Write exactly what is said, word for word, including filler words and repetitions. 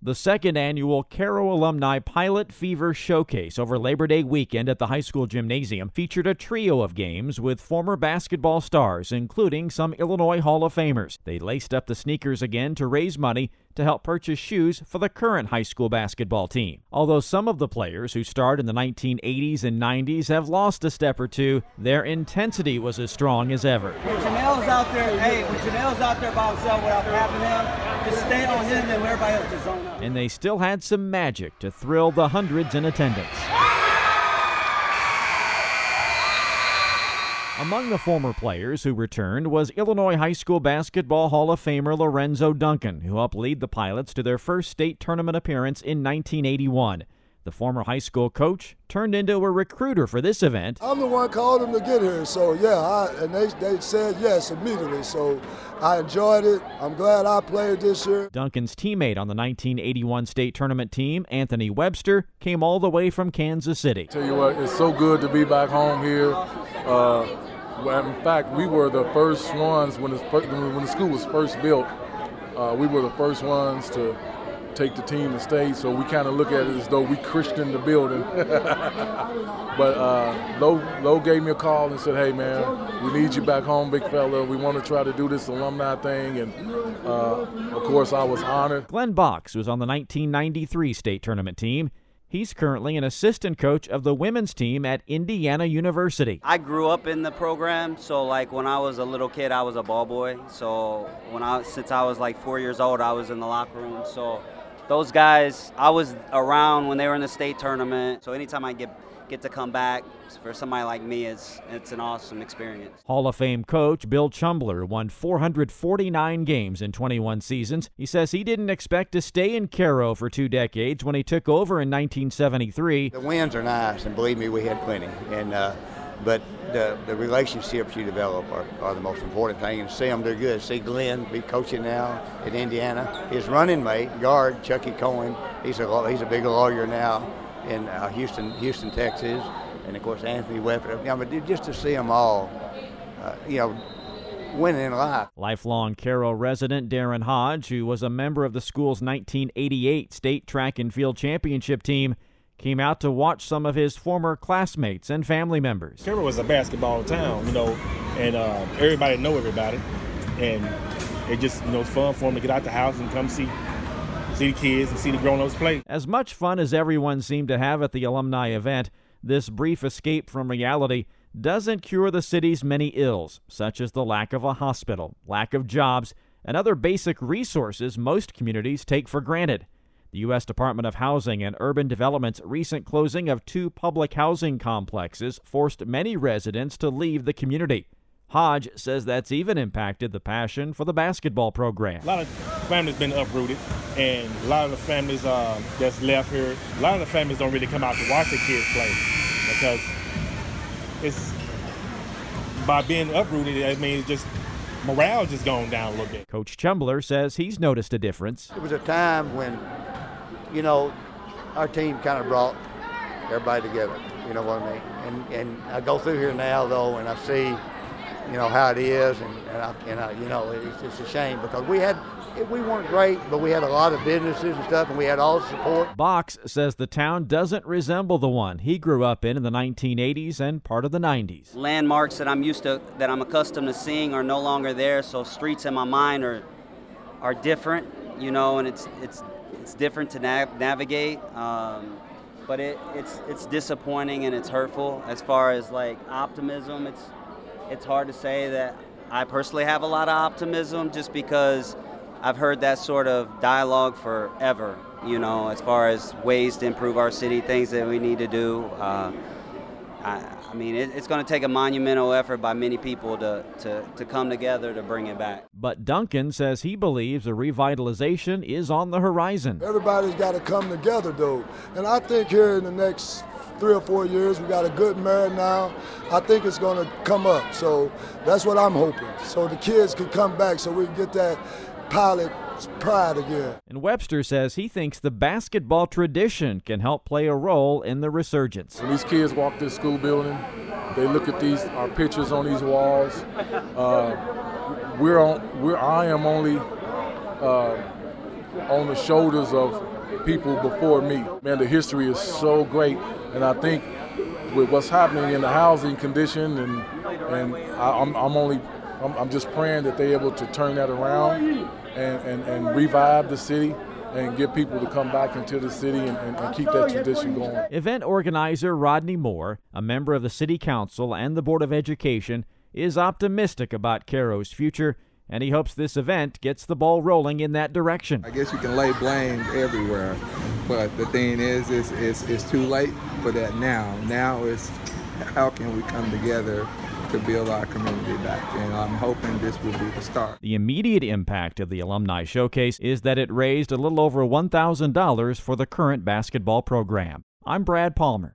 The second annual Caro Alumni Pilot Fever Showcase over Labor Day weekend at the high school gymnasium featured a trio of games with former basketball stars, including some Illinois Hall of Famers. They laced up the sneakers again to raise money to help purchase shoes for the current high school basketball team. Although some of the players who starred in the nineteen eighties and nineties have lost a step or two, their intensity was as strong as ever. When Janelle's out there, hey, when Janelle's out there by himself without having him, just stay on him and everybody else just zone out. And they still had some magic to thrill the hundreds in attendance. Among the former players who returned was Illinois High School Basketball Hall of Famer Lorenzo Duncan, who helped lead the Pilots to their first state tournament appearance in nineteen eighty-one. The former high school coach turned into a recruiter for this event. I'm the one called them to get here, so yeah, I, and they, they said yes immediately, so I enjoyed it. I'm glad I played this year. Duncan's teammate on the nineteen eighty-one state tournament team, Anthony Webster, came all the way from Kansas City. Tell you what, it's so good to be back home here. Uh, in fact, we were the first ones when the, when the school was first built. Uh, we were the first ones to take the team to state, so we kind of look at it as though we christened the building. But uh, Lo, Lo gave me a call and said, hey man, we need you back home, big fella. We want to try to do this alumni thing, and uh, of course I was honored. Glenn Box was on the nineteen ninety-three state tournament team. He's currently an assistant coach of the women's team at Indiana University. I grew up in the program, so like when I was a little kid, I was a ball boy. So when I, since I was like four years old, I was in the locker room. So those guys, I was around when they were in the state tournament. So anytime I get get to come back, for somebody like me, it's, it's an awesome experience. Hall of Fame coach Bill Chumbler won four hundred forty-nine games in twenty-one seasons. He says he didn't expect to stay in Caro for two decades when he took over in nineteen seventy-three. The wins are nice, and believe me, we had plenty. And uh, but the, the relationships you develop are, are the most important thing, and see them do good. See Glenn be coaching now at Indiana. His running mate, guard Chucky Cohen, he's a he's a big lawyer now in uh, Houston, Houston, Texas, and of course Anthony Webster. You know, but just to see them all, uh, you know, winning in life. Lifelong Caro resident Darren Hodge, who was a member of the school's nineteen eighty-eight state track and field championship team, came out to watch some of his former classmates and family members. Caro was a basketball town, you know, and uh, everybody know everybody, and it just, you know, it's fun for them to get out the house and come see. see the kids and see the grown-ups play. As much fun as everyone seemed to have at the alumni event, this brief escape from reality doesn't cure the city's many ills, such as the lack of a hospital, lack of jobs, and other basic resources most communities take for granted. The U S Department of Housing and Urban Development's recent closing of two public housing complexes forced many residents to leave the community. Hodge says that's even impacted the passion for the basketball program. A lot of families been uprooted, and a lot of the families uh, that's left here, a lot of the families don't really come out to watch their kids play because it's by being uprooted, I mean, it's just morale just going down a little bit. Coach Chumbler says he's noticed a difference. It was a time when, you know, our team kind of brought everybody together, you know what I mean? And, and I go through here now, though, and I see, you know, how it is, and, and, I, and I, you know, it's, it's a shame because we had, we weren't great, but we had a lot of businesses and stuff, and we had all the support. Box says the town doesn't resemble the one he grew up in in the nineteen eighties and part of the nineties. Landmarks that I'm used to, that I'm accustomed to seeing are no longer there, so streets in my mind are are different, you know, and it's it's it's different to nav- navigate. Um, but it, it's it's disappointing and it's hurtful as far as like optimism. It's It's hard to say that I personally have a lot of optimism just because I've heard that sort of dialogue forever, you know, as far as ways to improve our city, things that we need to do. Uh, I, I mean, it, it's going to take a monumental effort by many people to, to, to come together to bring it back. But Duncan says he believes a revitalization is on the horizon. Everybody's got to come together, though. And I think here in the next three or four years, we got a good mayor now. I think it's going to come up. So that's what I'm hoping. So the kids can come back so we can get that Pilot pride again. And Webster says he thinks the basketball tradition can help play a role in the resurgence. When these kids walk this school building, they look at these our pictures on these walls. Uh, we're on. We're. I am only uh, on the shoulders of people before me. Man, the history is so great, and I think with what's happening in the housing condition, and and I, I'm, I'm only I'm, I'm just praying that they're able to turn that around and, and, and revive the city and get people to come back into the city and, and, and keep that tradition going. Event organizer Rodney Moore, a member of the City Council and the Board of Education, is optimistic about Caro's future, and he hopes this event gets the ball rolling in that direction. I guess you can lay blame everywhere, but the thing is, it's, it's, it's too late for that now. Now is how can we come together to build our community back, and I'm hoping this will be the start. The immediate impact of the Alumni Showcase is that it raised a little over one thousand dollars for the current basketball program. I'm Brad Palmer.